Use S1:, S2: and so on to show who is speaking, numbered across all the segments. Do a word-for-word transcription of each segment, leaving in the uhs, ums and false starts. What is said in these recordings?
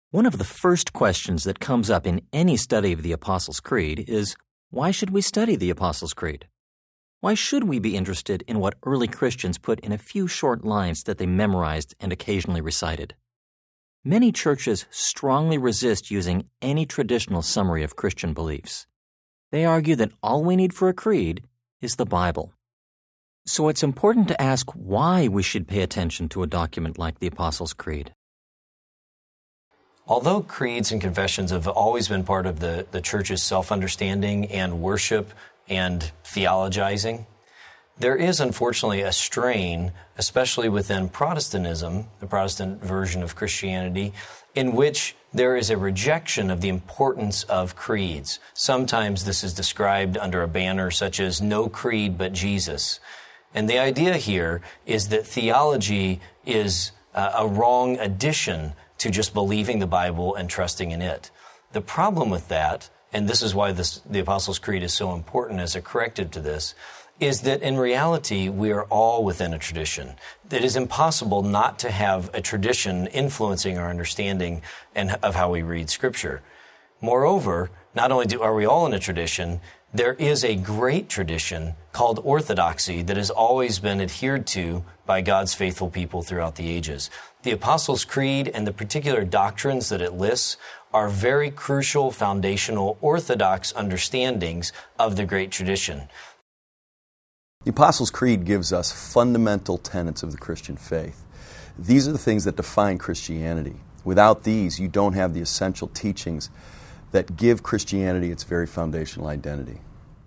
S1: One of the first questions that comes up in any study of the Apostles' Creed is, why should we study the Apostles' Creed? Why should we be interested in what early Christians put in a few short lines that they memorized and occasionally recited? Many churches strongly resist using any traditional summary of Christian beliefs. They argue that all we need for a creed is the Bible. So it's important to ask why we should pay attention to a document like the Apostles' Creed.
S2: Although creeds and confessions have always been part of the, the church's self-understanding and worship and theologizing, there is unfortunately a strain, especially within Protestantism, the Protestant version of Christianity, in which there is a rejection of the importance of creeds. Sometimes this is described under a banner such as "No creed but Jesus." And the idea here is that theology is uh, a wrong addition to just believing the Bible and trusting in it. The problem with that, and this is why this, the Apostles' Creed is so important as a corrective to this, is that in reality we are all within a tradition. It is impossible not to have a tradition influencing our understanding and of how we read Scripture. Moreover, not only do, are we all in a tradition, there is a great tradition called orthodoxy that has always been adhered to by God's faithful people throughout the ages. The Apostles' Creed and the particular doctrines that it lists are very crucial, foundational, orthodox understandings of the great tradition.
S3: The Apostles' Creed gives us fundamental tenets of the Christian faith. These are the things that define Christianity. Without these, you don't have the essential teachings that give Christianity its very foundational identity.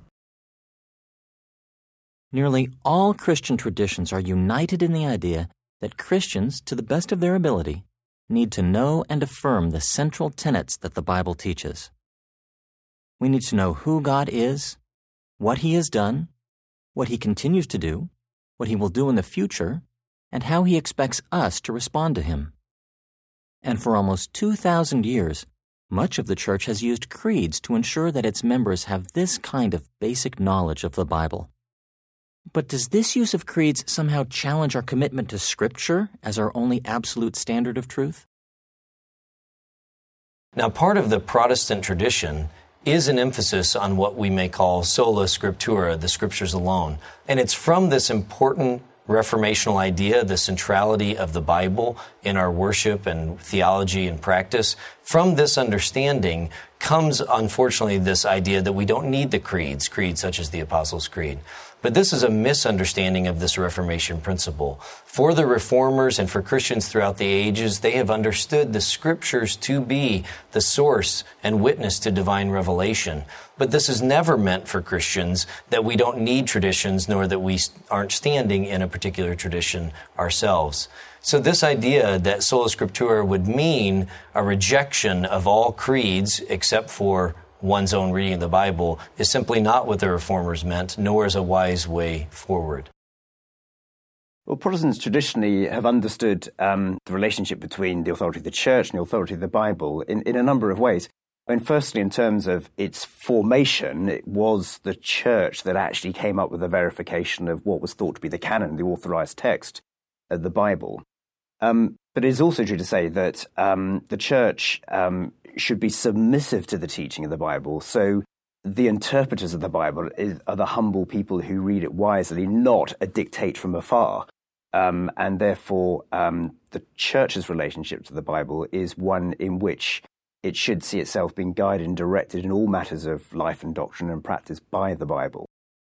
S1: Nearly all Christian traditions are united in the idea that Christians, to the best of their ability, need to know and affirm the central tenets that the Bible teaches. We need to know who God is, what He has done, what He continues to do, what He will do in the future, and how He expects us to respond to Him. And for almost two thousand years, much of the Church has used creeds to ensure that its members have this kind of basic knowledge of the Bible. But does this use of creeds somehow challenge our commitment to Scripture as our only absolute standard of truth?
S2: Now, part of the Protestant tradition is an emphasis on what we may call sola scriptura, the Scriptures alone. And it's from this important reformational idea, the centrality of the Bible in our worship and theology and practice. From this understanding comes, unfortunately, this idea that we don't need the creeds, creeds such as the Apostles' Creed. But this is a misunderstanding of this Reformation principle. For the Reformers and for Christians throughout the ages, they have understood the Scriptures to be the source and witness to divine revelation. But this is never meant for Christians that we don't need traditions, nor that we aren't standing in a particular tradition ourselves. So this idea that sola scriptura would mean a rejection of all creeds except for one's own reading of the Bible is simply not what the Reformers meant, nor is a wise way forward.
S4: Well, Protestants traditionally have understood um, the relationship between the authority of the Church and the authority of the Bible in, in a number of ways. I mean, firstly, in terms of its formation, it was the Church that actually came up with a verification of what was thought to be the canon, the authorized text of the Bible. Um, but it is also true to say that um, the Church um, should be submissive to the teaching of the Bible. So the interpreters of the Bible is, are the humble people who read it wisely, not a dictate from afar. Um, and therefore, um, the Church's relationship to the Bible is one in which it should see itself being guided and directed in all matters of life and doctrine and practice by the Bible.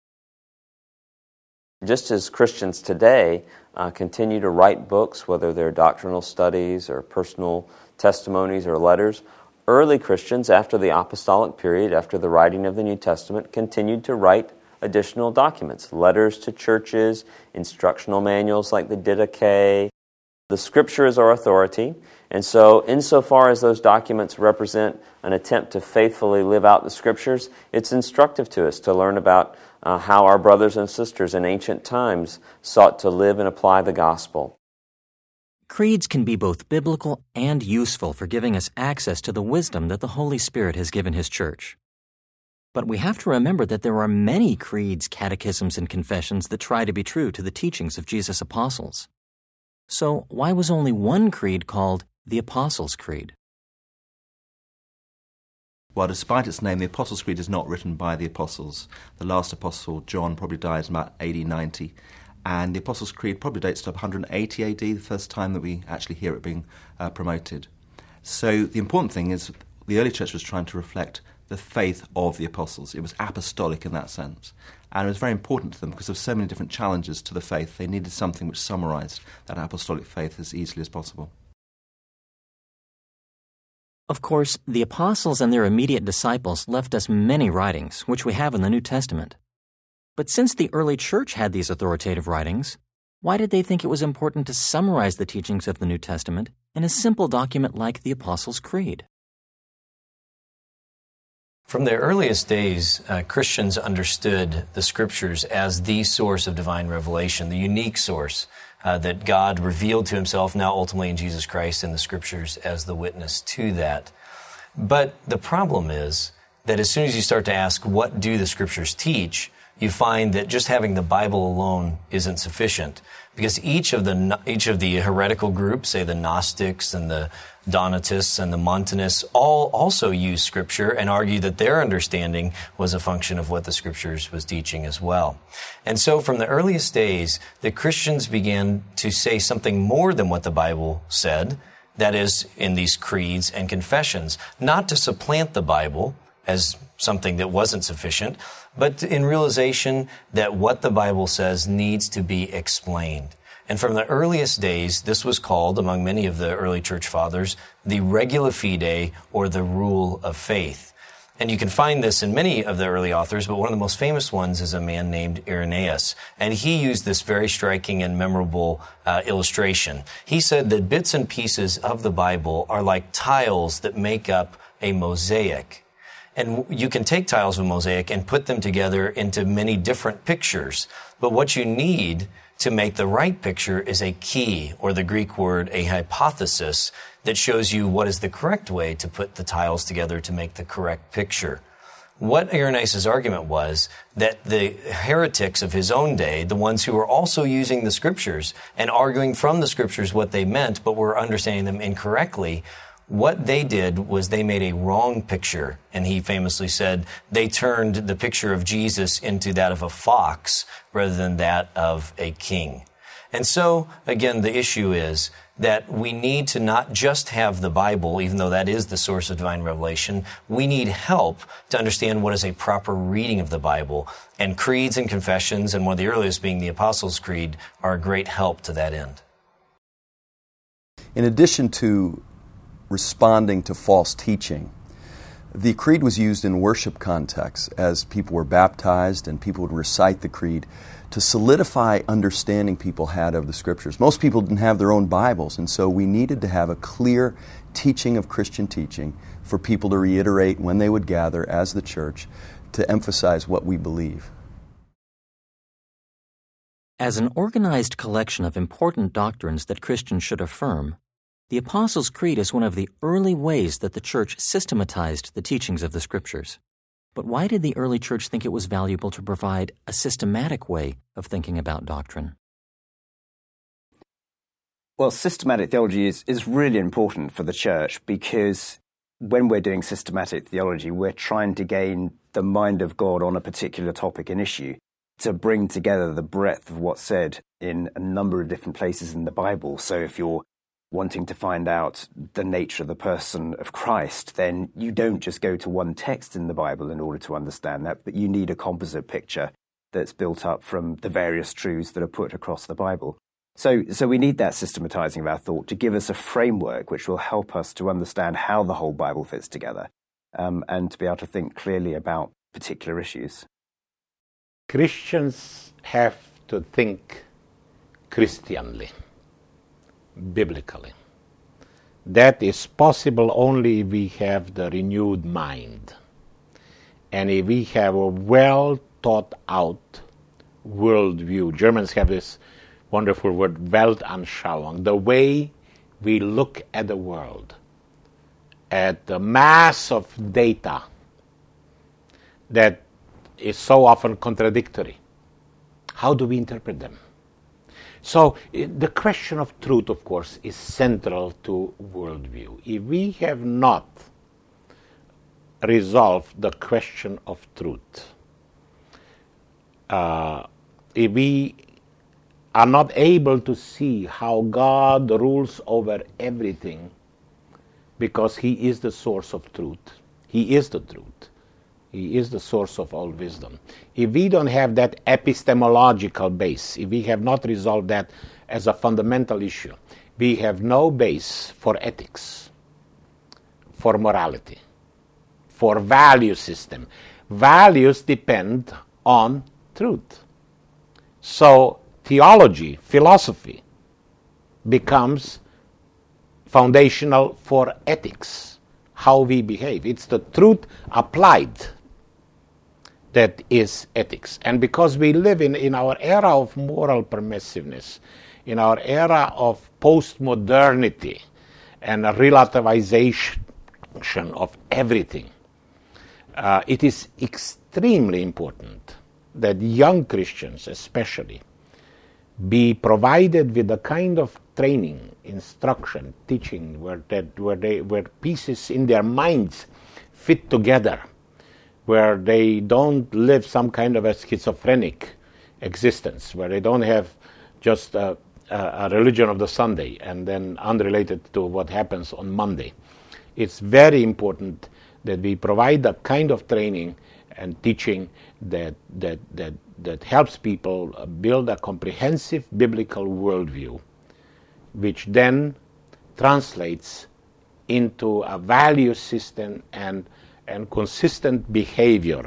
S5: Just as Christians today uh, continue to write books, whether they're doctrinal studies or personal testimonies or letters, early Christians, after the apostolic period, after the writing of the New Testament, continued to write additional documents, letters to churches, instructional manuals like the Didache. The Scripture is our authority, and so insofar as those documents represent an attempt to faithfully live out the Scriptures, it's instructive to us to learn about uh, how our brothers and sisters in ancient times sought to live and apply the gospel.
S1: Creeds can be both biblical and useful for giving us access to the wisdom that the Holy Spirit has given His Church. But we have to remember that there are many creeds, catechisms, and confessions that try to be true to the teachings of Jesus' apostles. So why was only one creed called the Apostles' Creed?
S6: Well, despite its name, the Apostles' Creed is not written by the Apostles. The last Apostle, John, probably died in about A D ninety, and the Apostles' Creed probably dates to one hundred eighty A D, the first time that we actually hear it being uh, promoted. So the important thing is the early church was trying to reflect the faith of the Apostles. It was apostolic in that sense. And it was very important to them because of so many different challenges to the faith. They needed something which summarized that apostolic faith as easily as possible.
S1: Of course, the apostles and their immediate disciples left us many writings, which we have in the New Testament. But since the early church had these authoritative writings, why did they think it was important to summarize the teachings of the New Testament in a simple document like the Apostles' Creed?
S2: From the earliest days, uh, Christians understood the Scriptures as the source of divine revelation, the unique source uh, that God revealed to himself, now ultimately in Jesus Christ, in the Scriptures as the witness to that. But the problem is that as soon as you start to ask, what do the Scriptures teach, you find that just having the Bible alone isn't sufficient, because each of the each of the heretical groups, say the Gnostics and the Donatists and the Montanists, all also use Scripture and argue that their understanding was a function of what the Scriptures was teaching as well. And so from the earliest days, the Christians began to say something more than what the Bible said, that is, in these creeds and confessions, not to supplant the Bible as something that wasn't sufficient, but in realization that what the Bible says needs to be explained. And from the earliest days, this was called, among many of the early church fathers, the regula fide, or the rule of faith. And you can find this in many of the early authors, but one of the most famous ones is a man named Irenaeus. And he used this very striking and memorable uh, illustration. He said that bits and pieces of the Bible are like tiles that make up a mosaic. And you can take tiles of a mosaic and put them together into many different pictures. But what you need to make the right picture is a key, or the Greek word, a hypothesis, that shows you what is the correct way to put the tiles together to make the correct picture. What Irenaeus' argument was that the heretics of his own day, the ones who were also using the Scriptures and arguing from the Scriptures what they meant, but were understanding them incorrectly, what they did was they made a wrong picture. And he famously said they turned the picture of Jesus into that of a fox rather than that of a king. And so, again, the issue is that we need to not just have the Bible, even though that is the source of divine revelation. We need help to understand what is a proper reading of the Bible. And creeds and confessions, and one of the earliest being the Apostles' Creed, are a great help to that end.
S3: In addition to responding to false teaching, the creed was used in worship contexts as people were baptized and people would recite the creed to solidify understanding people had of the Scriptures. Most people didn't have their own Bibles, and so we needed to have a clear teaching of Christian teaching for people to reiterate when they would gather as the church to emphasize what we believe.
S1: As an organized collection of important doctrines that Christians should affirm, the Apostles' Creed is one of the early ways that the Church systematized the teachings of the Scriptures. But why did the early Church think it was valuable to provide a systematic way of thinking about doctrine?
S4: Well, systematic theology is, is really important for the Church because when we're doing systematic theology, we're trying to gain the mind of God on a particular topic and issue to bring together the breadth of what's said in a number of different places in the Bible. So if you're wanting to find out the nature of the person of Christ, then you don't just go to one text in the Bible in order to understand that, but you need a composite picture that's built up from the various truths that are put across the Bible. So, so we need that systematizing of our thought to give us a framework which will help us to understand how the whole Bible fits together, um, and to be able to think clearly about particular issues.
S7: Christians have to think Christianly, biblically. That is possible only if we have the renewed mind and if we have a well thought out worldview. Germans have this wonderful word, Weltanschauung, the way we look at the world, at the mass of data that is so often contradictory. How do we interpret them? So the question of truth, of course, is central to worldview. If we have not resolve the question of truth. Uh, if we are not able to see how God rules over everything, because He is the source of truth. He is the truth. He is the source of all wisdom. If we don't have that epistemological base, if we have not resolved that as a fundamental issue, we have no base for ethics, for morality, for value system. Values depend on truth. So theology, philosophy, becomes foundational for ethics, how we behave. It's the truth applied that is ethics. And because we live in, in our era of moral permissiveness, in our era of post-modernity and a relativization of everything, uh, it is extremely important that young Christians especially be provided with the kind of training, instruction, teaching, where that where they where pieces in their minds fit together, where they don't live some kind of a schizophrenic existence, where they don't have just a, a, a religion of the Sunday and then unrelated to what happens on Monday. It's very important that we provide the kind of training and teaching that that that that helps people build a comprehensive biblical worldview, which then translates into a value system and, and consistent behavior.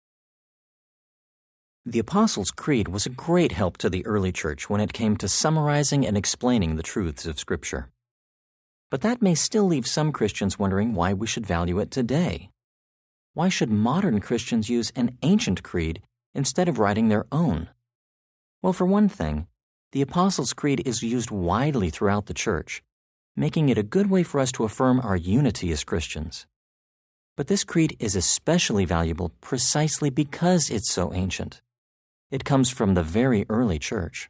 S1: The Apostles' Creed was a great help to the early church when it came to summarizing and explaining the truths of Scripture. But that may still leave some Christians wondering why we should value it today. Why should modern Christians use an ancient creed instead of writing their own? Well, for one thing, the Apostles' Creed is used widely throughout the church, making it a good way for us to affirm our unity as Christians. But this creed is especially valuable precisely because it's so ancient. It comes from the very early church.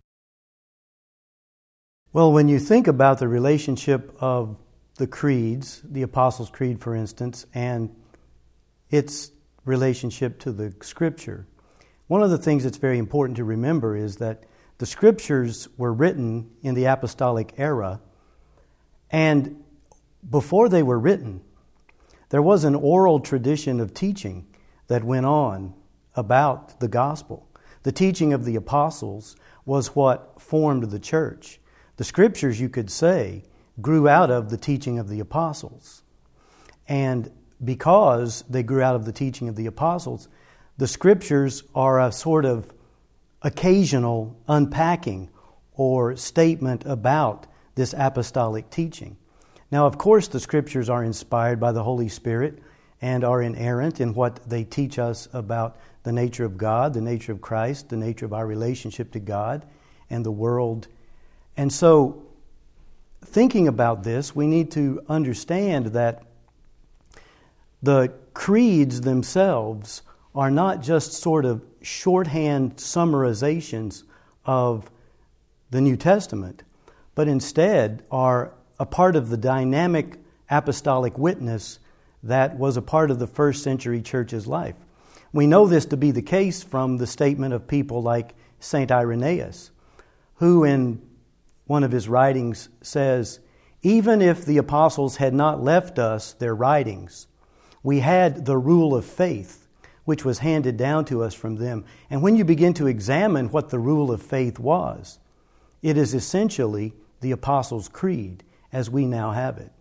S8: Well, when you think about the relationship of the creeds, the Apostles' Creed, for instance, and its relationship to the Scripture, one of the things that's very important to remember is that the Scriptures were written in the apostolic era, and before they were written, there was an oral tradition of teaching that went on about the gospel. The teaching of the apostles was what formed the church. The Scriptures, you could say, grew out of the teaching of the apostles. And because they grew out of the teaching of the apostles, the Scriptures are a sort of occasional unpacking or statement about this apostolic teaching. Now, of course, the Scriptures are inspired by the Holy Spirit and are inerrant in what they teach us about the nature of God, the nature of Christ, the nature of our relationship to God and the world. And so, thinking about this, we need to understand that the creeds themselves are not just sort of shorthand summarizations of the New Testament, but instead are a part of the dynamic apostolic witness that was a part of the first century church's life. We know this to be the case from the statement of people like Saint Irenaeus, who in one of his writings says, "Even if the apostles had not left us their writings, we had the rule of faith, which was handed down to us from them." And when you begin to examine what the rule of faith was, it is essentially the Apostles' Creed as we now have it.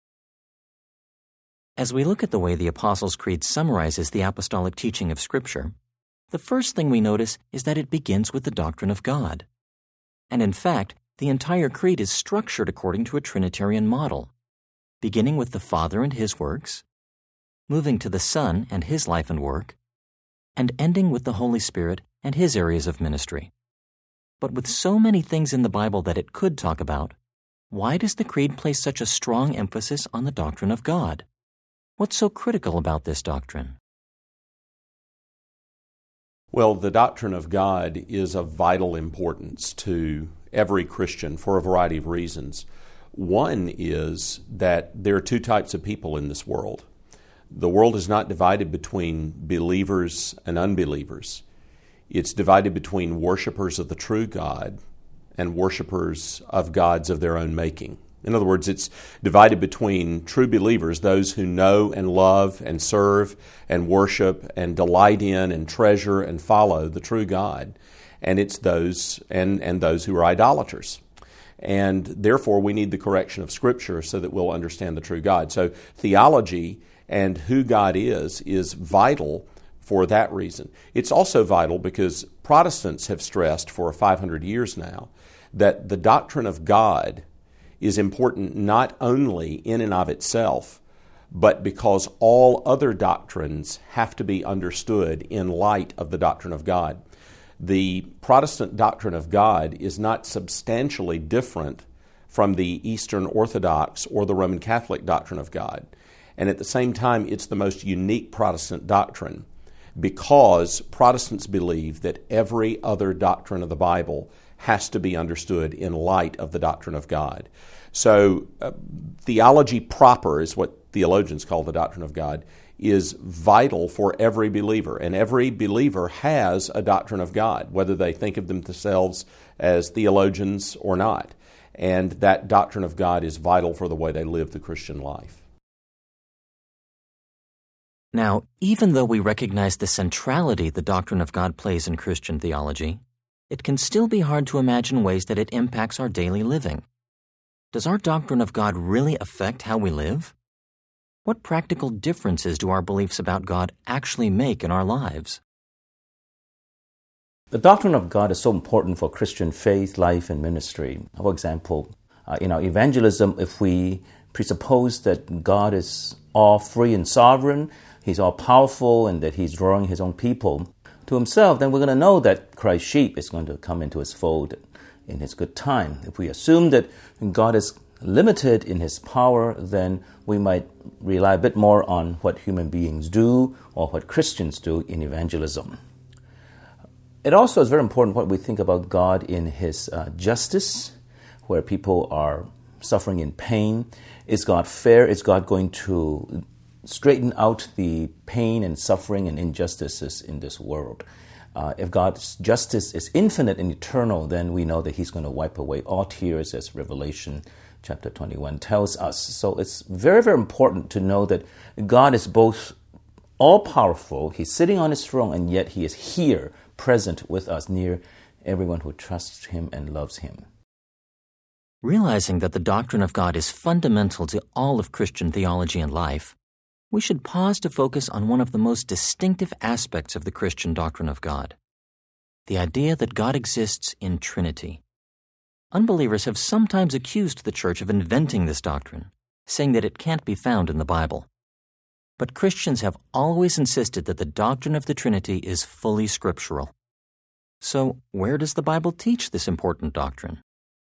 S1: As we look at the way the Apostles' Creed summarizes the apostolic teaching of Scripture, the first thing we notice is that it begins with the doctrine of God. And in fact, the entire creed is structured according to a Trinitarian model, beginning with the Father and His works, moving to the Son and His life and work, and ending with the Holy Spirit and His areas of ministry. But with so many things in the Bible that it could talk about, why does the Creed place such a strong emphasis on the doctrine of God? What's so critical about this doctrine?
S9: Well, the doctrine of God is of vital importance to every Christian for a variety of reasons. One is that there are two types of people in this world. The world is not divided between believers and unbelievers. It's divided between worshipers of the true God and worshipers of gods of their own making. In other words, it's divided between true believers, those who know and love and serve and worship and delight in and treasure and follow the true God, and it's those and, and those who are idolaters. And therefore, we need the correction of Scripture so that we'll understand the true God. So theology and who God is is vital for that reason. It's also vital because Protestants have stressed for five hundred years now that the doctrine of God is important not only in and of itself, but because all other doctrines have to be understood in light of the doctrine of God. The Protestant doctrine of God is not substantially different from the Eastern Orthodox or the Roman Catholic doctrine of God. And at the same time, it's the most unique Protestant doctrine because Protestants believe that every other doctrine of the Bible has to be understood in light of the doctrine of God. So uh, theology proper is what theologians call the doctrine of God, is vital for every believer. And every believer has a doctrine of God, whether they think of themselves as theologians or not. And that doctrine of God is vital for the way they live the Christian life.
S1: Now, even though we recognize the centrality the doctrine of God plays in Christian theology, it can still be hard to imagine ways that it impacts our daily living. Does our doctrine of God really affect how we live? What practical differences do our beliefs about God actually make in our lives?
S10: The doctrine of God is so important for Christian faith, life, and ministry. For example, uh, in our evangelism, if we presuppose that God is all free and sovereign, He's all powerful, and that He's drawing His own people to Himself, then we're going to know that Christ's sheep is going to come into His fold in His good time. If we assume that God is limited in His power, then we might rely a bit more on what human beings do or what Christians do in evangelism. It also is very important what we think about God in His uh, justice, where people are suffering in pain. Is God fair? Is God going to straighten out the pain and suffering and injustices in this world? Uh, if God's justice is infinite and eternal, then we know that He's going to wipe away all tears, as Revelation chapter twenty-one tells us. So it's very, very important to know that God is both all-powerful, He's sitting on His throne, and yet He is here, present with us, near everyone who trusts Him and loves Him.
S1: Realizing that the doctrine of God is fundamental to all of Christian theology and life, we should pause to focus on one of the most distinctive aspects of the Christian doctrine of God, the idea that God exists in Trinity. Unbelievers have sometimes accused the Church of inventing this doctrine, saying that it can't be found in the Bible. But Christians have always insisted that the doctrine of the Trinity is fully scriptural. So, where does the Bible teach this important doctrine?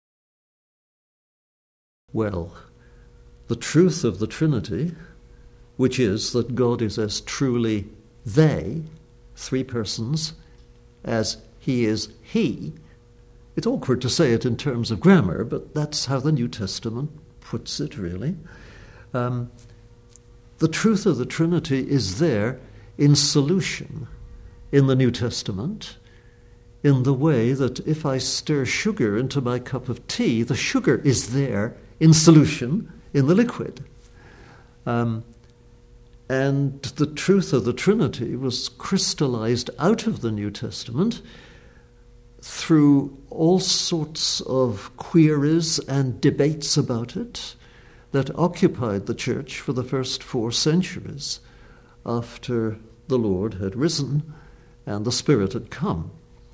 S11: Well, the truth of the Trinity, which is that God is as truly they, three persons, as He is He. It's awkward to say it in terms of grammar, but that's how the New Testament puts it, really. Um, the truth of the Trinity is there in solution in the New Testament, in the way that if I stir sugar into my cup of tea, the sugar is there in solution in the liquid. Um, and the truth of the Trinity was crystallized out of the New Testament through all sorts of queries and debates about it that occupied the church for the first four centuries after the Lord had risen and the Spirit had come.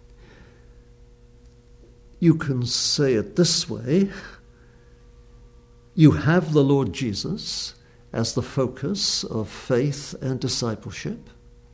S11: You can say it this way: you have the Lord Jesus as the focus of faith and discipleship,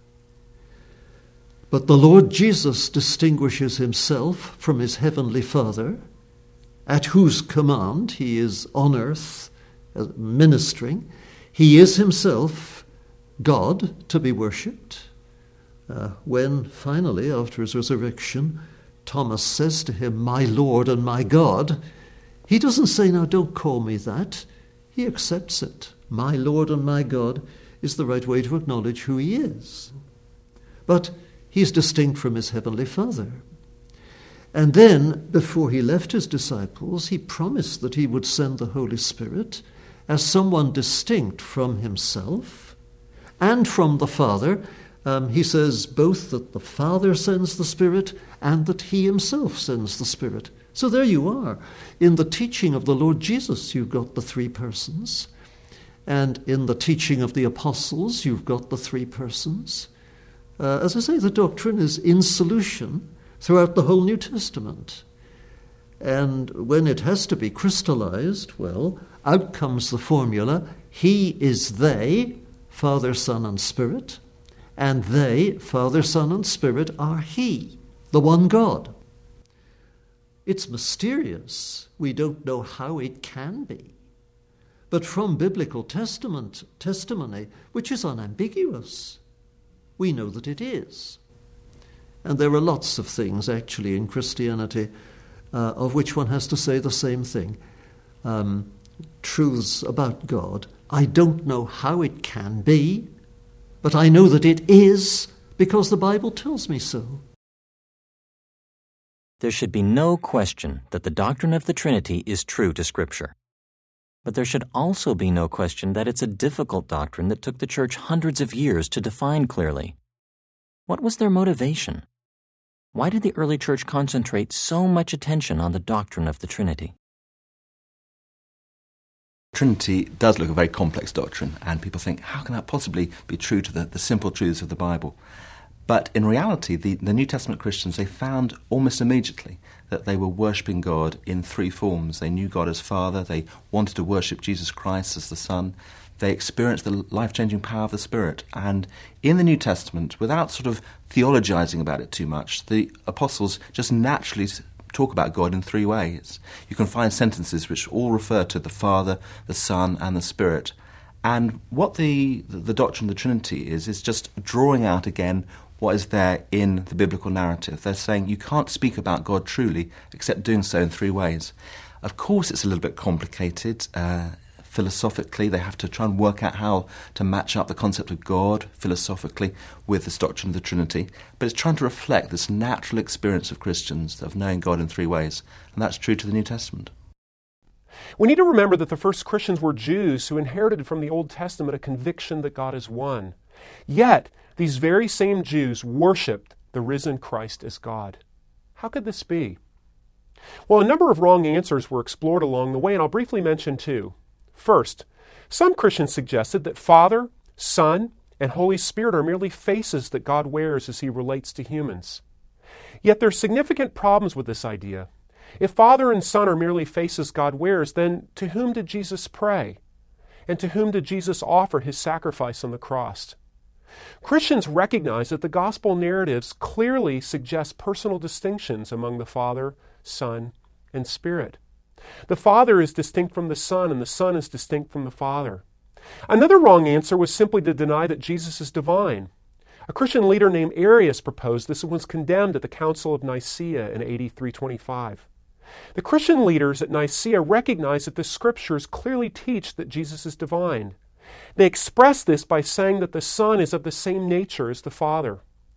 S11: but the Lord Jesus distinguishes Himself from His heavenly Father, at whose command He is on earth ministering. He is Himself God to be worshipped. Uh, when finally, after His resurrection, Thomas says to Him, "My Lord and my God," He doesn't say, "Now don't call me that." He accepts it. My Lord and my God is the right way to acknowledge who he is. But he's distinct from his heavenly Father. And then, before he left his disciples, he promised that he would send the Holy Spirit as someone distinct from himself and from the Father. Um, he says both that the Father sends the Spirit and that he himself sends the Spirit. So there you are. In the teaching of the Lord Jesus, you've got the three persons. And in the teaching of the apostles, you've got the three persons. Uh, as I say, the doctrine is in solution throughout the whole New Testament. And when it has to be crystallized, well, out comes the formula, he is they, Father, Son, and Spirit, and they, Father, Son, and Spirit, are he, the one God. It's mysterious. We don't know how it can be. But from biblical testament, testimony, which is unambiguous, we know that it is. And there are lots of things, actually, in Christianity uh, of which one has to say the same thing. Um, truths about God. I don't know how it can be, but I know that it is because the Bible tells me so.
S1: There should be no question that the doctrine of the Trinity is true to Scripture. But there should also be no question that it's a difficult doctrine that took the Church hundreds of years to define clearly. What was their motivation? Why did the early Church concentrate so much attention on the doctrine of the Trinity?
S6: Trinity does look a very complex doctrine, and people think, how can that possibly be true to the, the simple truths of the Bible? But in reality, the, the New Testament Christians, they found almost immediately that they were worshipping God in three forms. They knew God as Father, they wanted to worship Jesus Christ as the Son, they experienced the life-changing power of the Spirit. And in the New Testament, without sort of theologizing about it too much, the apostles just naturally talk about God in three ways. You can find sentences which all refer to the Father, the Son, and the Spirit. And what the, the doctrine of the Trinity is, is just drawing out again what is there in the biblical narrative. They're saying you can't speak about God truly except doing so in three ways. Of course, it's a little bit complicated. Uh, philosophically, they have to try and work out how to match up the concept of God philosophically with this doctrine of the Trinity. But it's trying to reflect this natural experience of Christians of knowing God in three ways. And that's true to the New Testament.
S12: We need to remember that the first Christians were Jews who inherited from the Old Testament a conviction that God is one. Yet, these very same Jews worshipped the risen Christ as God. How could this be? Well, a number of wrong answers were explored along the way, and I'll briefly mention two. First, some Christians suggested that Father, Son, and Holy Spirit are merely faces that God wears as he relates to humans. Yet there are significant problems with this idea. If Father and Son are merely faces God wears, then to whom did Jesus pray? And to whom did Jesus offer his sacrifice on the cross? Christians recognize that the gospel narratives clearly suggest personal distinctions among the Father, Son, and Spirit. The Father is distinct from the Son, and the Son is distinct from the Father. Another wrong answer was simply to deny that Jesus is divine. A Christian leader named Arius proposed this and was condemned at the Council of Nicaea in A D three twenty-five. The Christian leaders at Nicaea recognized that the Scriptures clearly teach that Jesus is divine. They express this by saying that the Son is of the same nature as the Father.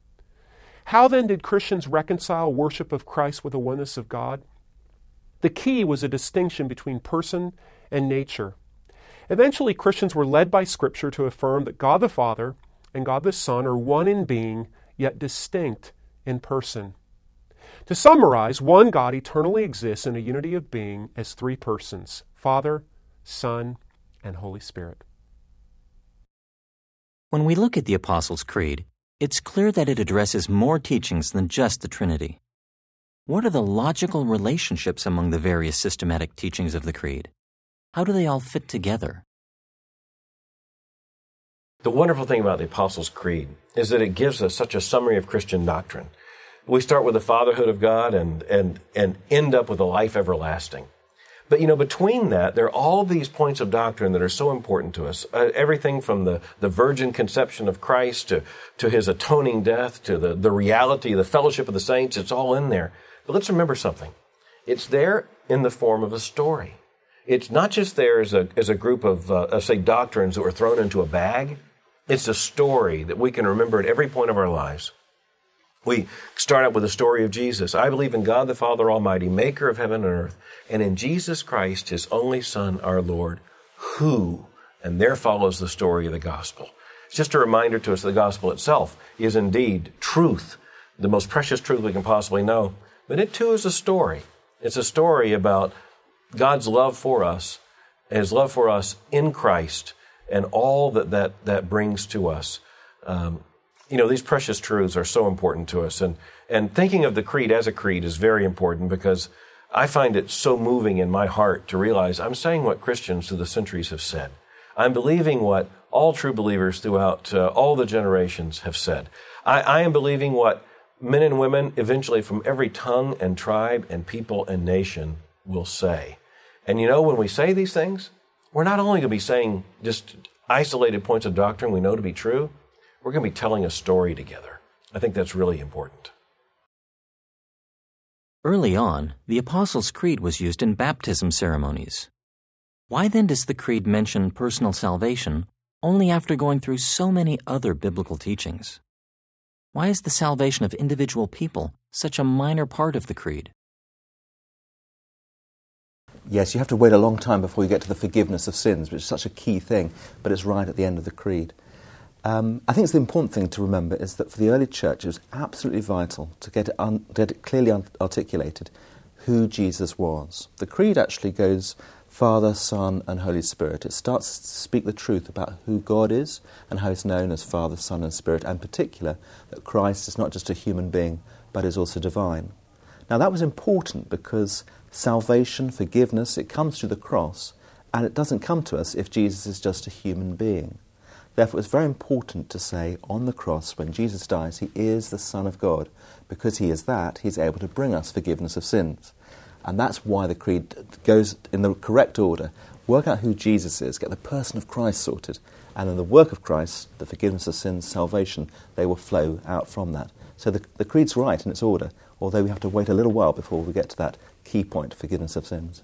S12: How then did Christians reconcile worship of Christ with the oneness of God? The key was a distinction between person and nature. Eventually, Christians were led by Scripture to affirm that God the Father and God the Son are one in being, yet distinct in person. To summarize, one God eternally exists in a unity of being as three persons, Father, Son, and Holy Spirit.
S1: When we look at the Apostles' Creed, it's clear that it addresses more teachings than just the Trinity. What are the logical relationships among the various systematic teachings of the Creed? How do they all fit together?
S13: The wonderful thing about the Apostles' Creed is that it gives us such a summary of Christian doctrine. We start with the fatherhood of God and, and, and end up with a life everlasting. But, you know, between that, there are all these points of doctrine that are so important to us. Uh, everything from the, the virgin conception of Christ to, to his atoning death to the, the reality, the fellowship of the saints, it's all in there. But let's remember something. It's there in the form of a story. It's not just there as a, as a group of, uh, of, say, doctrines that were thrown into a bag. It's a story that we can remember at every point of our lives. We start out with the story of Jesus. I believe in God the Father Almighty, maker of heaven and earth, and in Jesus Christ, his only Son, our Lord, who, and there follows the story of the gospel. It's just a reminder to us that the gospel itself is indeed truth, the most precious truth we can possibly know. But it too is a story. It's a story about God's love for us, and his love for us in Christ, and all that that, that brings to us. Um, you know, these precious truths are so important to us. And, and thinking of the creed as a creed is very important, because I find it so moving in my heart to realize I'm saying what Christians through the centuries have said. I'm believing what all true believers throughout uh, all the generations have said. I, I am believing what men and women eventually from every tongue and tribe and people and nation will say. And you know, when we say these things, we're not only going to be saying just isolated points of doctrine we know to be true, we're going to be telling a story together. I think that's really important.
S1: Early on, the Apostles' Creed was used in baptism ceremonies. Why then does the Creed mention personal salvation only after going through so many other biblical teachings? Why is the salvation of individual people such a minor part of the Creed?
S6: Yes, you have to wait a long time before you get to the forgiveness of sins, which is such a key thing, but it's right at the end of the Creed. Um, I think the important thing to remember is that for the early church, it was absolutely vital to get it, un- get it clearly un- articulated who Jesus was. The Creed actually goes Father, Son, and Holy Spirit. It starts to speak the truth about who God is and how he's known as Father, Son, and Spirit, and in particular that Christ is not just a human being, but is also divine. Now that was important because salvation, forgiveness, it comes through the cross, and it doesn't come to us if Jesus is just a human being. Therefore, it's very important to say on the cross, when Jesus dies, he is the Son of God. Because he is that, he's able to bring us forgiveness of sins. And that's why the Creed goes in the correct order. Work out who Jesus is, get the person of Christ sorted, and in the work of Christ, the forgiveness of sins, salvation, they will flow out from that. So the, the Creed's right in its order, although we have to wait a little while before we get to that key point, forgiveness of sins.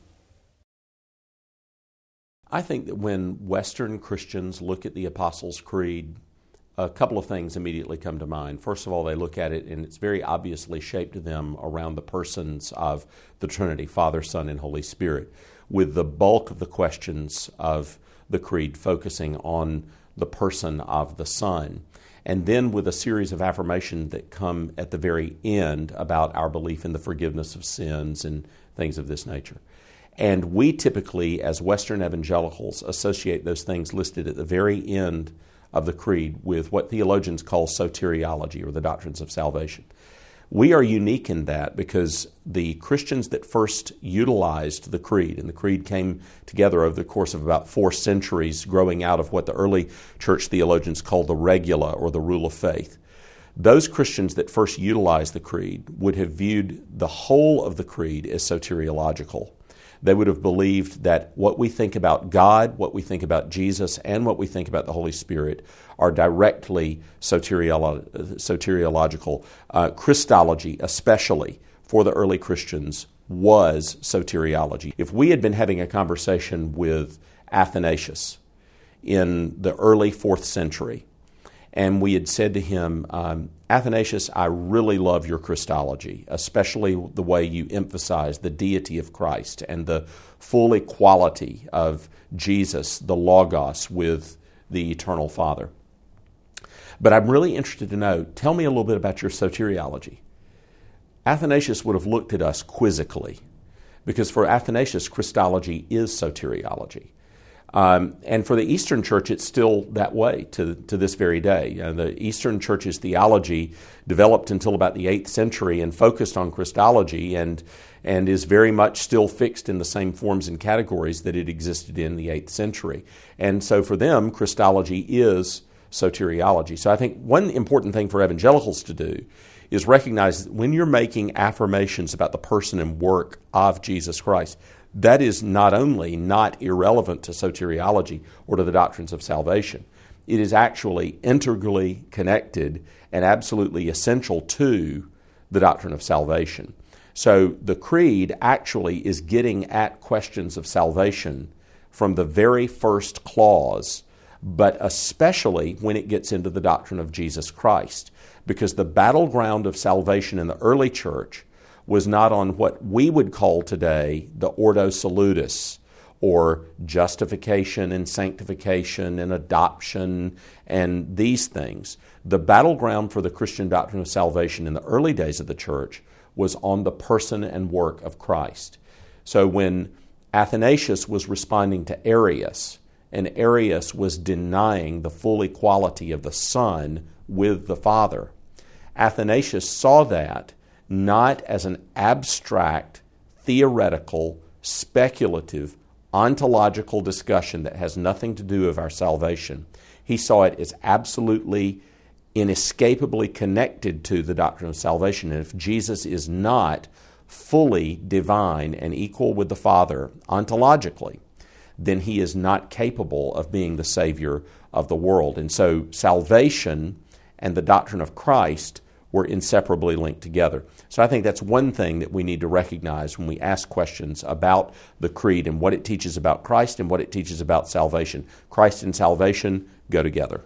S9: I think that when Western Christians look at the Apostles' Creed, a couple of things immediately come to mind. First of all, they look at it and it's very obviously shaped to them around the persons of the Trinity, Father, Son, and Holy Spirit, with the bulk of the questions of the Creed focusing on the person of the Son. And then with a series of affirmations that come at the very end about our belief in the forgiveness of sins and things of this nature. And we typically, as Western evangelicals, associate those things listed at the very end of the Creed with what theologians call soteriology, or the doctrines of salvation. We are unique in that because the Christians that first utilized the Creed, and the Creed came together over the course of about four centuries, growing out of what the early church theologians called the regula, or the rule of faith. Those Christians that first utilized the Creed would have viewed the whole of the Creed as soteriological. They would have believed that what we think about God, what we think about Jesus, and what we think about the Holy Spirit are directly soteriolo- soteriological. Uh, Christology, especially for the early Christians, was soteriology. If we had been having a conversation with Athanasius in the early fourth century, and we had said to him, um, Athanasius, I really love your Christology, especially the way you emphasize the deity of Christ and the full equality of Jesus, the Logos, with the Eternal Father. But I'm really interested to know, tell me a little bit about your soteriology. Athanasius would have looked at us quizzically, because for Athanasius, Christology is soteriology. Um, and for the Eastern Church, it's still that way to, to this very day. Uh, the Eastern Church's theology developed until about the eighth century and focused on Christology and, and is very much still fixed in the same forms and categories that it existed in the eighth century. And so for them, Christology is soteriology. So I think one important thing for evangelicals to do is recognize that when you're making affirmations about the person and work of Jesus Christ, that is not only not irrelevant to soteriology or to the doctrines of salvation, it is actually integrally connected and absolutely essential to the doctrine of salvation. So the Creed actually is getting at questions of salvation from the very first clause but especially when it gets into the doctrine of Jesus Christ. Because the battleground of salvation in the early church was not on what we would call today the Ordo Salutis, or justification and sanctification and adoption and these things. The battleground for the Christian doctrine of salvation in the early days of the church was on the person and work of Christ. So when Athanasius was responding to Arius, and Arius was denying the full equality of the Son with the Father, Athanasius saw that not as an abstract, theoretical, speculative, ontological discussion that has nothing to do with our salvation. He saw it as absolutely, inescapably connected to the doctrine of salvation. And if Jesus is not fully divine and equal with the Father ontologically, then he is not capable of being the Savior of the world. And so salvation and the doctrine of Christ were inseparably linked together. So I think that's one thing that we need to recognize when we ask questions about the Creed and what it teaches about Christ and what it teaches about salvation. Christ and salvation go together.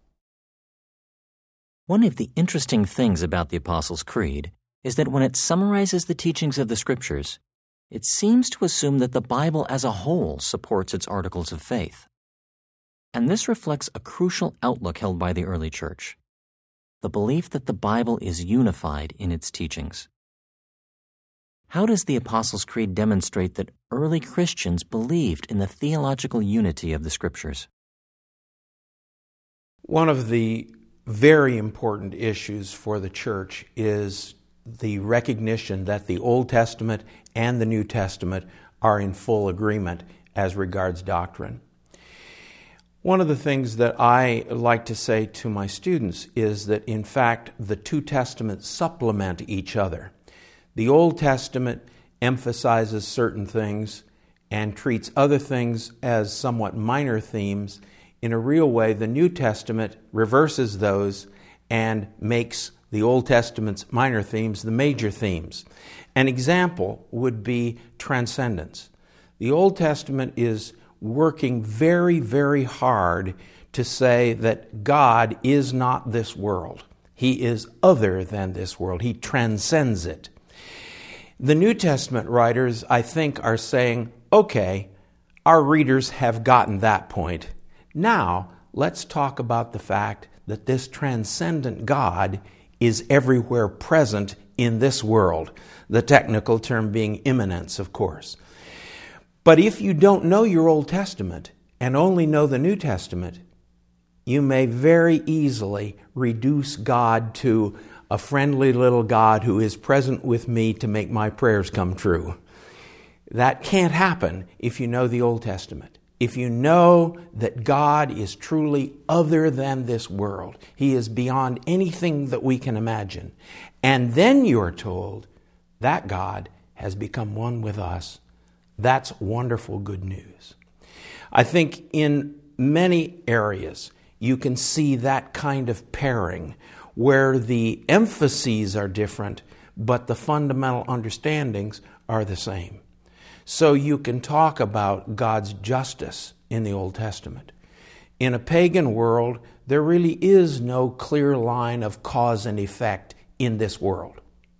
S1: One of the interesting things about the Apostles' Creed is that when it summarizes the teachings of the Scriptures, it seems to assume that the Bible as a whole supports its articles of faith. And this reflects a crucial outlook held by the early church: the belief that the Bible is unified in its teachings. How does the Apostles' Creed demonstrate that early Christians believed in the theological unity of the Scriptures?
S14: One of the very important issues for the church is the recognition that the Old Testament and the New Testament are in full agreement as regards doctrine. One of the things that I like to say to my students is that, in fact, the two testaments supplement each other. The Old Testament emphasizes certain things and treats other things as somewhat minor themes. In a real way, the New Testament reverses those and makes the Old Testament's minor themes the major themes. An example would be transcendence. The Old Testament is working very, very hard to say that God is not this world. He is other than this world. He transcends it. The New Testament writers, I think, are saying, okay, our readers have gotten that point. Now, let's talk about the fact that this transcendent God is everywhere present in this world. The technical term being immanence, of course. But if you don't know your Old Testament and only know the New Testament, you may very easily reduce God to a friendly little God who is present with me to make my prayers come true. That can't happen if you know the Old Testament. If you know that God is truly other than this world, He is beyond anything that we can imagine, and then you're told that God has become one with us, that's wonderful good news. I think in many areas you can see that kind of pairing where the emphases are different, but the fundamental understandings are the same. So you can talk about God's justice in the Old Testament. In a pagan world, there really is no clear line of cause and effect in this world.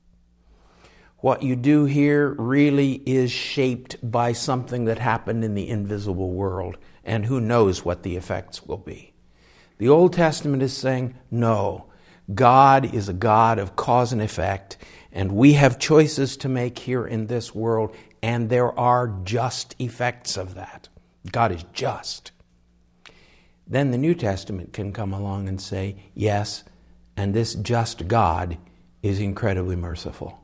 S14: What you do here really is shaped by something that happened in the invisible world, and who knows what the effects will be. The Old Testament is saying, no, God is a God of cause and effect, and we have choices to make here in this world, and there are just effects of that. God is just. Then the New Testament can come along and say, yes, and this just God is incredibly merciful.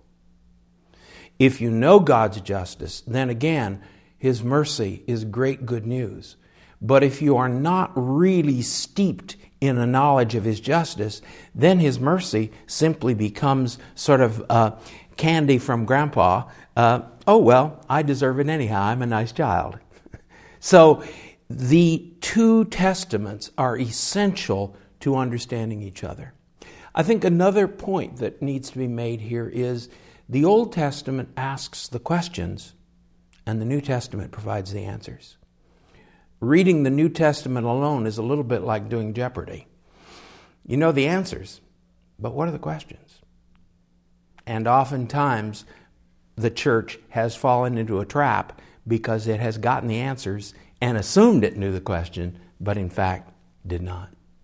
S14: If you know God's justice, then again, His mercy is great good news. But if you are not really steeped in a knowledge of His justice, then His mercy simply becomes sort of uh, candy from Grandpa. Uh, oh, well, I deserve it anyhow. I'm a nice child. So the two testaments are essential to understanding each other. I think another point that needs to be made here is the Old Testament asks the questions, and the New Testament provides the answers. reading the New Testament alone is a little bit like doing Jeopardy. You know the answers, but what are the questions? And oftentimes, the church has fallen into a trap because it has gotten the answers and assumed it knew the question, but in fact did not.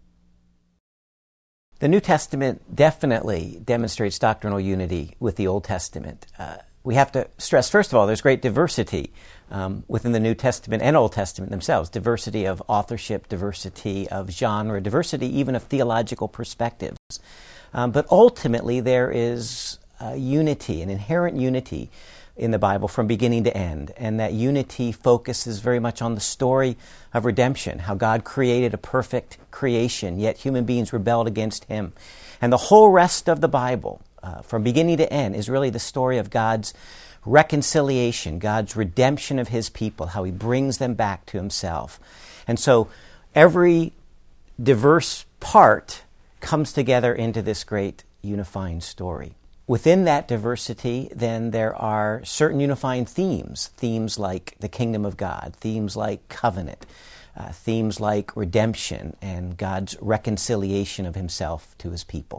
S15: The New Testament definitely demonstrates doctrinal unity with the Old Testament. Uh, we have to stress, first of all, there's great diversity um, within the New Testament and Old Testament themselves. Diversity of authorship, diversity of genre, diversity even of theological perspectives. Um, but ultimately there is uh, unity, an inherent unity in the Bible from beginning to end. And that unity focuses very much on the story of redemption, how God created a perfect creation, yet human beings rebelled against Him. And the whole rest of the Bible, uh, from beginning to end, is really the story of God's reconciliation, God's redemption of His people, how He brings them back to Himself. And so every diverse part comes together into this great unifying story. Within that diversity, then there are certain unifying themes, themes like the kingdom of God, themes like covenant, uh, themes like redemption and God's reconciliation of Himself to His people.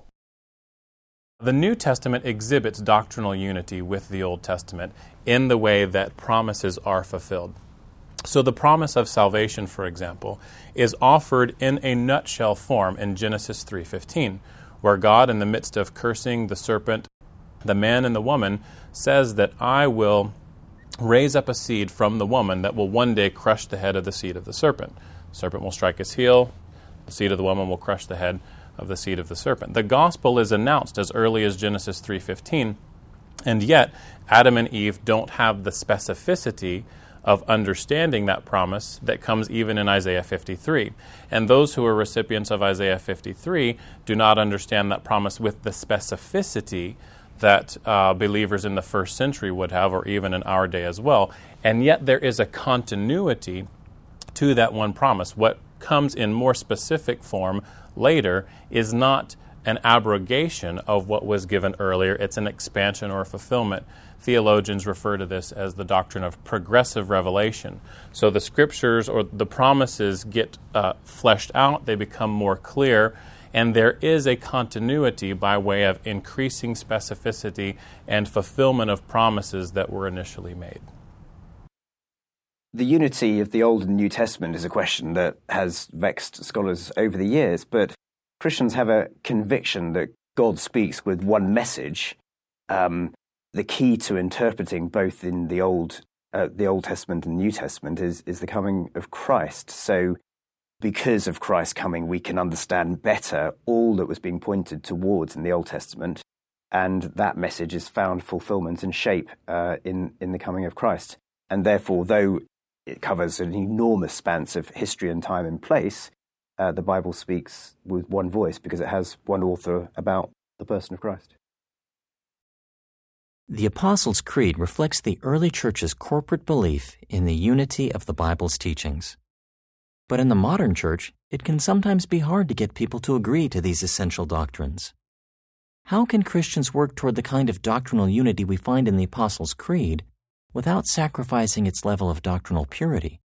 S16: The New Testament exhibits doctrinal unity with the Old Testament in the way that promises are fulfilled. So the promise of salvation, for example, is offered in a nutshell form in Genesis three fifteen, where God, in the midst of cursing the serpent, the man and the woman, says that I will raise up a seed from the woman that will one day crush the head of the seed of the serpent. The serpent will strike its heel, the seed of the woman will crush the head of the seed of the serpent. The gospel is announced as early as Genesis three fifteen, and yet Adam and Eve don't have the specificity of understanding that promise that comes even in Isaiah fifty-three. And those who are recipients of Isaiah fifty-three do not understand that promise with the specificity that uh, believers in the first century would have, or even in our day as well. And yet there is a continuity to that one promise. What comes in more specific form later is not an abrogation of what was given earlier. It's an expansion or a fulfillment. Theologians refer to this as the doctrine of progressive revelation. So the scriptures or the promises get uh, fleshed out, they become more clear, and there is a continuity by way of increasing specificity and fulfillment of promises that were initially made.
S4: The unity of the Old and New Testament is a question that has vexed scholars over the years, but Christians have a conviction that God speaks with one message. Um, the key to interpreting both in the Old, uh, the Old Testament and New Testament is, is the coming of Christ. So because of Christ's coming, we can understand better all that was being pointed towards in the Old Testament, and that message is found fulfillment and shape uh, in, in the coming of Christ. And therefore, though it covers an enormous span of history and time and place, uh, the Bible speaks with one voice because it has one author about the person of Christ.
S1: The Apostles' Creed reflects the early church's corporate belief in the unity of the Bible's teachings. But in the modern church, it can sometimes be hard to get people to agree to these essential doctrines. How can Christians work toward the kind of doctrinal unity we find in the Apostles' Creed without sacrificing its level of doctrinal purity?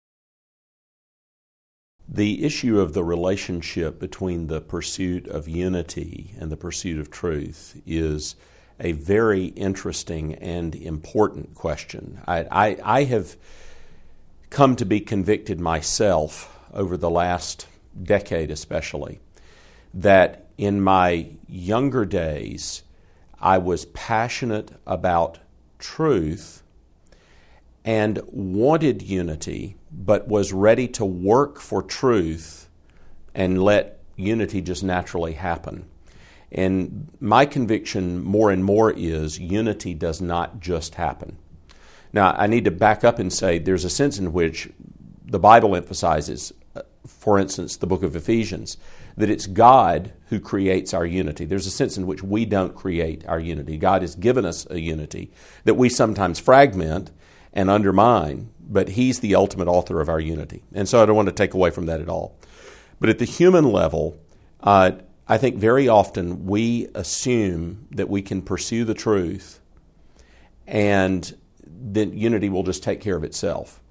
S9: The issue of the relationship between the pursuit of unity and the pursuit of truth is a very interesting and important question. I, I, I have come to be convicted myself over the last decade especially, that in my younger days I was passionate about truth and wanted unity, but was ready to work for truth and let unity just naturally happen. And my conviction more and more is unity does not just happen. Now, I need to back up and say there's a sense in which the Bible emphasizes, for instance, the book of Ephesians, that it's God who creates our unity. There's a sense in which we don't create our unity. God has given us a unity that we sometimes fragment and undermine, but He's the ultimate author of our unity. And so I don't want to take away from that at all. But at the human level, uh, I think very often we assume that we can pursue the truth and then unity will just take care of itself.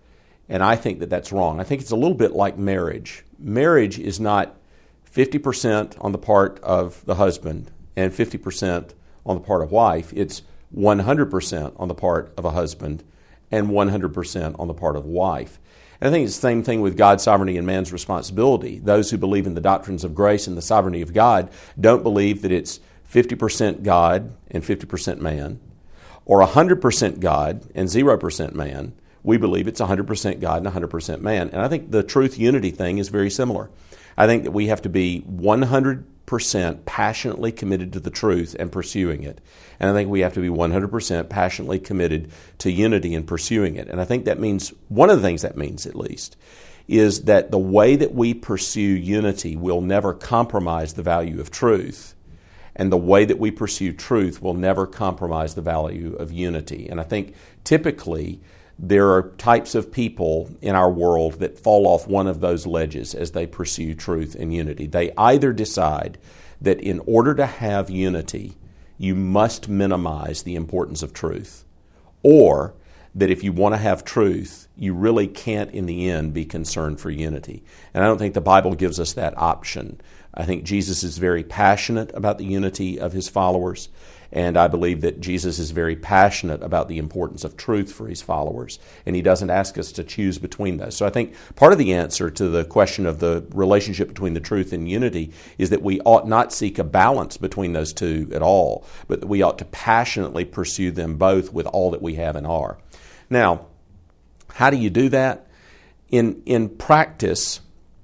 S9: And I think that that's wrong. I think it's a little bit like marriage. Marriage is not fifty percent on the part of the husband and fifty percent on the part of wife. It's one hundred percent on the part of a husband and one hundred percent on the part of wife. And I think it's the same thing with God's sovereignty and man's responsibility. Those who believe in the doctrines of grace and the sovereignty of God don't believe that it's fifty percent God and fifty percent man, or one hundred percent God and zero percent man. We believe it's one hundred percent God and one hundred percent man. And I think the truth unity thing is very similar. I think that we have to be one hundred percent passionately committed to the truth and pursuing it. And I think we have to be one hundred percent passionately committed to unity and pursuing it. And I think that means, one of the things that means at least, is that the way that we pursue unity will never compromise the value of truth. And the way that we pursue truth will never compromise the value of unity. And I think typically there are types of people in our world that fall off one of those ledges as they pursue truth and unity. They either decide that in order to have unity, you must minimize the importance of truth, or that if you want to have truth, you really can't in the end be concerned for unity. And I don't think the Bible gives us that option. I think Jesus is very passionate about the unity of his followers, and I believe that Jesus is very passionate about the importance of truth for his followers, and he doesn't ask us to choose between those. So I think part of the answer to the question of the relationship between the truth and unity is that we ought not seek a balance between those two at all, but that we ought to passionately pursue them both with all that we have and are. Now, how do you do that? In, in practice,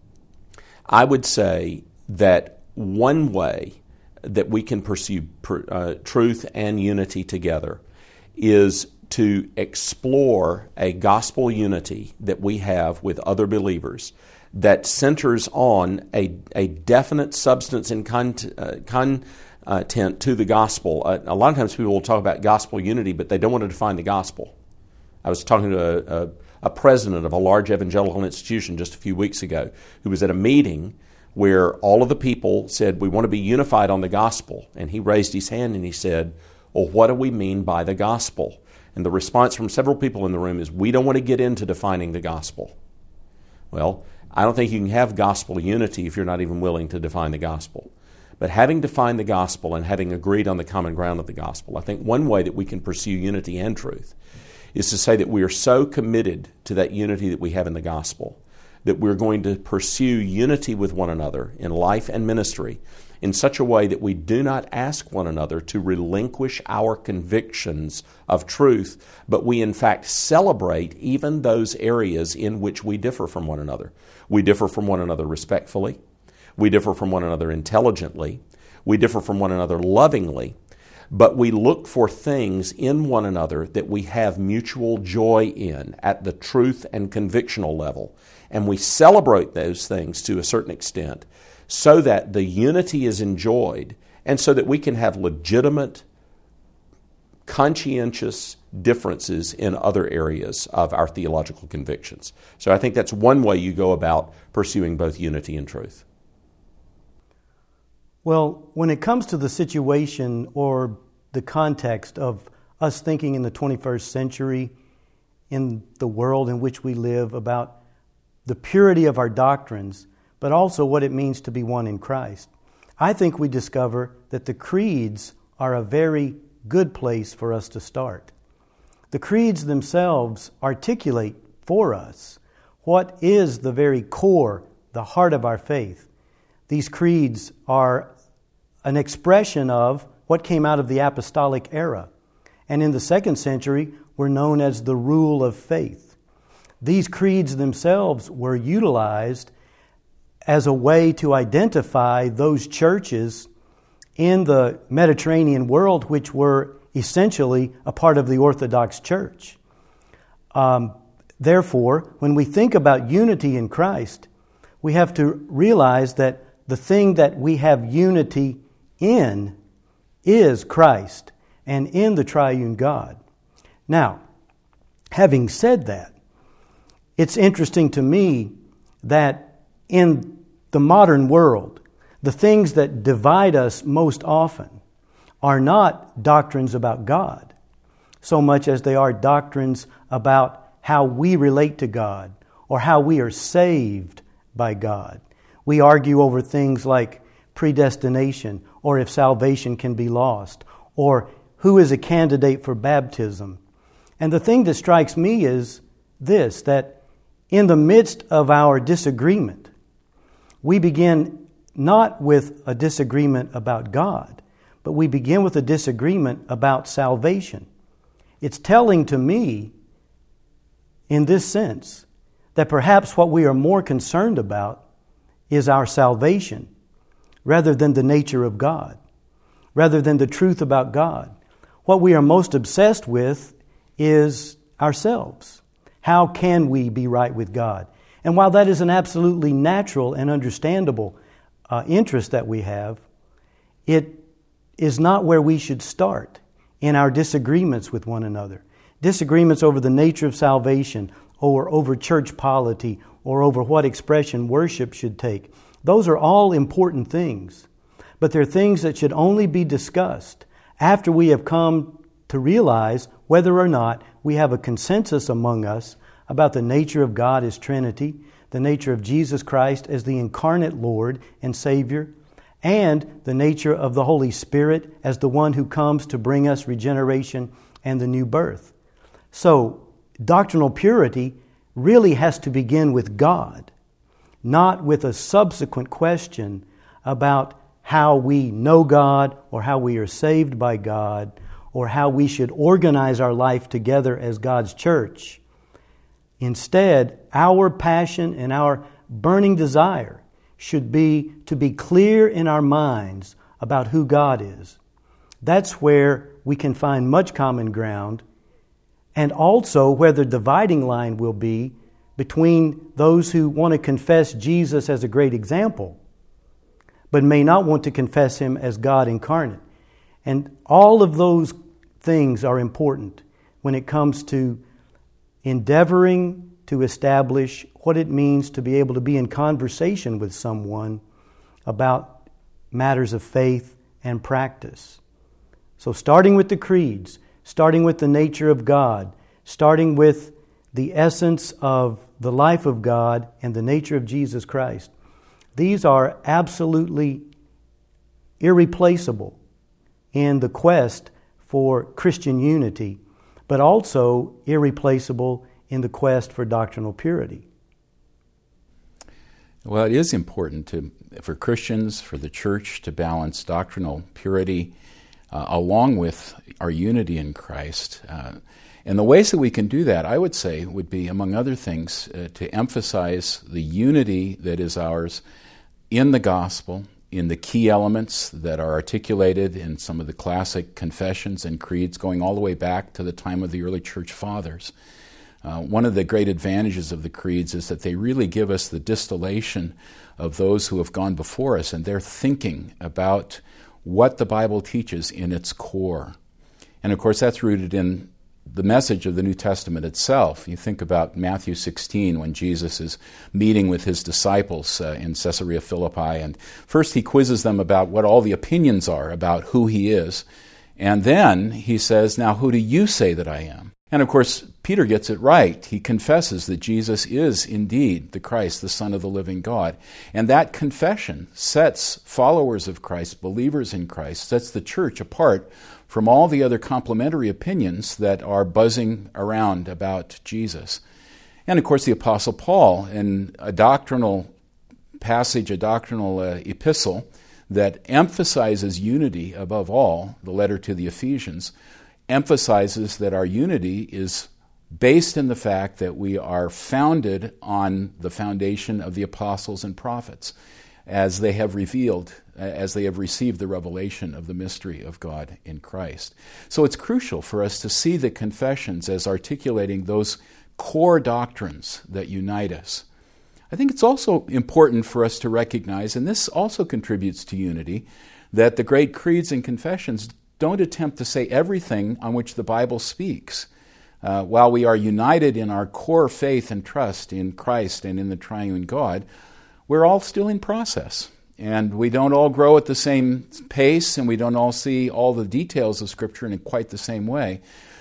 S9: I would say that one way that we can pursue uh, truth and unity together is to explore a gospel unity that we have with other believers that centers on a, a definite substance and content, uh, content to the gospel. Uh, a lot of times people will talk about gospel unity, but they don't want to define the gospel. I was talking to a, a, a president of a large evangelical institution just a few weeks ago who was at a meeting where all of the people said, we want to be unified on the gospel. And he raised his hand and he said, well, what do we mean by the gospel? And the response from several people in the room is, we don't want to get into defining the gospel. Well, I don't think you can have gospel unity if you're not even willing to define the gospel. But having defined the gospel and having agreed on the common ground of the gospel, I think one way that we can pursue unity and truth is to say that we are so committed to that unity that we have in the gospel that we're going to pursue unity with one another in life and ministry in such a way that we do not ask one another to relinquish our convictions of truth, but we in fact celebrate even those areas in which we differ from one another. We differ from one another respectfully. We differ from one another intelligently. We differ from one another lovingly. But we look for things in one another that we have mutual joy in at the truth and convictional level. And we celebrate those things to a certain extent so that the unity is enjoyed and so that we can have legitimate, conscientious differences in other areas of our theological convictions. So I think that's one way you go about pursuing both unity and truth.
S8: Well, when it comes to the situation or the context of us thinking in the twenty-first century, in the world in which we live, about the purity of our doctrines, but also what it means to be one in Christ, I think we discover that the creeds are a very good place for us to start. The creeds themselves articulate for us what is the very core, the heart of our faith. These creeds are an expression of what came out of the apostolic era, and in the second century were known as the rule of faith. These creeds themselves were utilized as a way to identify those churches in the Mediterranean world which were essentially a part of the Orthodox Church. Um, therefore, when we think about unity in Christ, we have to realize that the thing that we have unity in is Christ and in the triune God. Now, having said that, it's interesting to me that in the modern world, the things that divide us most often are not doctrines about God, so much as they are doctrines about how we relate to God or how we are saved by God. We argue over things like predestination, or if salvation can be lost, or who is a candidate for baptism. And the thing that strikes me is this, that in the midst of our disagreement, we begin not with a disagreement about God, but we begin with a disagreement about salvation. It's telling to me, in this sense, that perhaps what we are more concerned about is our salvation rather than the nature of God, rather than the truth about God. What we are most obsessed with is ourselves. How can we be right with God? And while that is an absolutely natural and understandable uh, interest that we have, it is not where we should start in our disagreements with one another. Disagreements over the nature of salvation, or over church polity, or over what expression worship should take. Those are all important things, but they're things that should only be discussed after we have come to realize whether or not we have a consensus among us about the nature of God as Trinity, the nature of Jesus Christ as the incarnate Lord and Savior, and the nature of the Holy Spirit as the one who comes to bring us regeneration and the new birth. So, doctrinal purity really has to begin with God, not with a subsequent question about how we know God or how we are saved by God or how we should organize our life together as God's church. Instead, our passion and our burning desire should be to be clear in our minds about who God is. That's where we can find much common ground, and also where the dividing line will be between those who want to confess Jesus as a great example, but may not want to confess Him as God incarnate. And all of those things are important when it comes to endeavoring to establish what it means to be able to be in conversation with someone about matters of faith and practice. So starting with the creeds, starting with the nature of God, starting with the essence of the life of God and the nature of Jesus Christ, these are absolutely irreplaceable in the quest for Christian unity, but also irreplaceable in the quest for doctrinal purity.
S17: Well, it is important to, for Christians, for the church, to balance doctrinal purity uh, along with our unity in Christ. Uh, and the ways that we can do that, I would say, would be, among other things, uh, to emphasize the unity that is ours in the gospel, in the key elements that are articulated in some of the classic confessions and creeds going all the way back to the time of the early church fathers. Uh, one of the great advantages of the creeds is that they really give us the distillation of those who have gone before us and their thinking about what the Bible teaches in its core. And of course that's rooted in the message of the New Testament itself. You think about Matthew sixteen when Jesus is meeting with his disciples uh, in Caesarea Philippi, and first he quizzes them about what all the opinions are about who he is, and then he says, "Now who do you say that I am?" And of course, Peter gets it right. He confesses that Jesus is indeed the Christ, the Son of the living God. And that confession sets followers of Christ, believers in Christ, sets the church apart from all the other complementary opinions that are buzzing around about Jesus. And of course, the Apostle Paul, in a doctrinal passage, a doctrinal uh, epistle that emphasizes unity above all, the letter to the Ephesians, emphasizes that our unity is based in the fact that we are founded on the foundation of the apostles and prophets as they have revealed, as they have received the revelation of the mystery of God in Christ. So it's crucial for us to see the confessions as articulating those core doctrines that unite us. I think it's also important for us to recognize, and this also contributes to unity, that the great creeds and confessions don't attempt to say everything on which the Bible speaks. Uh, while we are united in our core faith and trust in Christ and in the triune God, we're all still in process. And we don't all grow at the same pace, and we don't all see all the details of Scripture in quite the same way.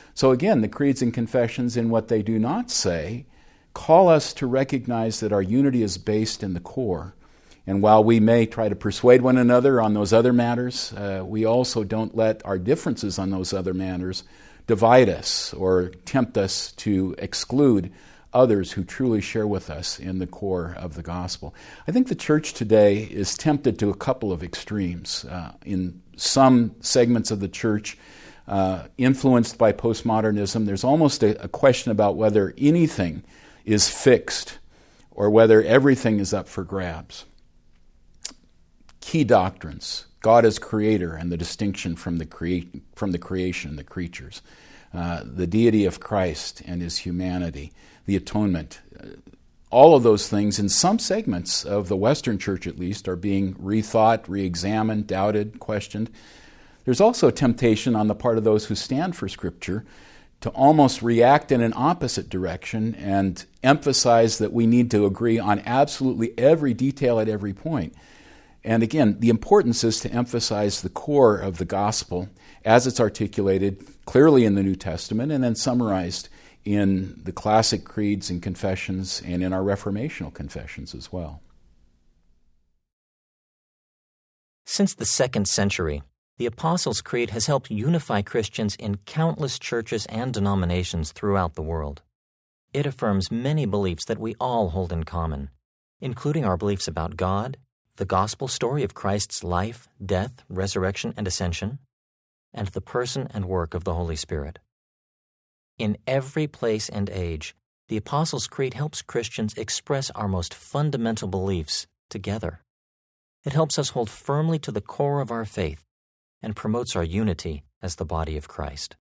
S17: So again, the creeds and confessions, in what they do not say, call us to recognize that our unity is based in the core. And while we may try to persuade one another on those other matters, uh, we also don't let our differences on those other matters divide us or tempt us to exclude others who truly share with us in the core of the gospel. I think the church today is tempted to a couple of extremes. Uh, in some segments of the church, uh, influenced by postmodernism, there's almost a, a question about whether anything is fixed or whether everything is up for grabs. Key doctrines: God as creator and the distinction from the crea- from the creation, the creatures, uh, the deity of Christ and his humanity, the atonement. Uh, all of those things, in some segments of the Western church at least, are being rethought, re-examined, doubted, questioned. There's also a temptation on the part of those who stand for Scripture to almost react in an opposite direction and emphasize that we need to agree on absolutely every detail at every point. And again, the importance is to emphasize the core of the gospel as it's articulated clearly in the New Testament and then summarized in the classic creeds and confessions and in our reformational confessions as well.
S1: Since the second century, the Apostles' Creed has helped unify Christians in countless churches and denominations throughout the world. It affirms many beliefs that we all hold in common, including our beliefs about God, the gospel story of Christ's life, death, resurrection, and ascension, and the person and work of the Holy Spirit. In every place and age, the Apostles' Creed helps Christians express our most fundamental beliefs together. It helps us hold firmly to the core of our faith and promotes our unity as the body of Christ.